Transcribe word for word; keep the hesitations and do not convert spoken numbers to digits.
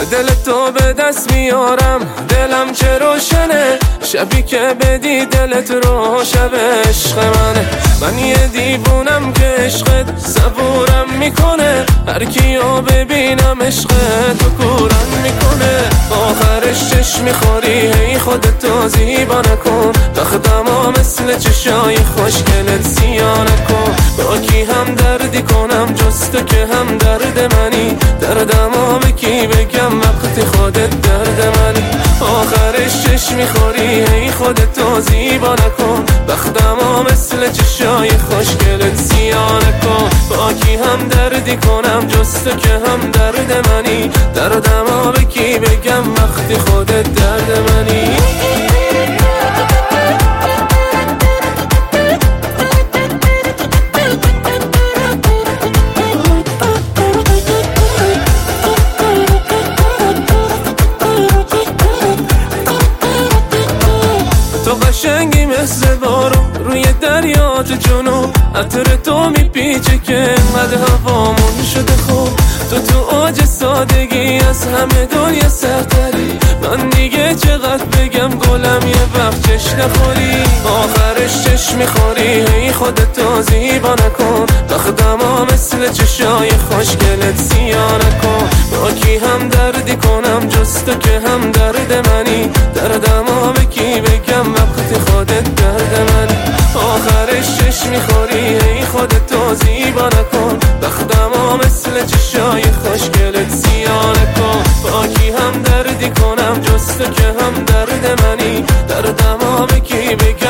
دل تو به دست میارم، دلم چه روشنه، شبی که بدی دلت رو شب عشق منه. من یه دیوونم که عشقت صبورم میکنه، هر کیو ببینم عشق تو کورم میکنه. آخرش چشم میخوری هی خودتو زیبا نکن، بختمو مثل چشای خوشگلت سیاه نکن. با کی هم دردی کنم جز تو که هم درد منی، دردمو به کی بگم وقتی خودت درد منی. آخرش چشم میخوری هی خودتو زیبا نکن، بختمو مثل چشای خوشگلت سیاه نکن. با کی هم دردی کنم جز تو که هم درد منی، دردمو به کی بگم وقتی خودت درد منی. تو قشنگی مثل بارون روی دریات جنوب، عطر تو میپیچه که انقدر هوامون شده خوب. تو تو اوج سادگی از همه دنیا سرتری، من دیگه چقدر بگم گلم یه وقت چش نخوری. آخرش چشم میخوری هی خودتو زیبا نکن، بختمو مثل چشای خوشگلت سیاه نکن. با کی هم دردی کنم جز تو که هم درد منی، دردمو به کی بگم وقتی خودت درد منی. آخرش چشم میخوری هی خودتو زیبا نکن، بختمو مثل چشای خوشگلت سیاه نکن. با کی هم دردی کنم جز تو که هم درد منی، دردمو به کی بگم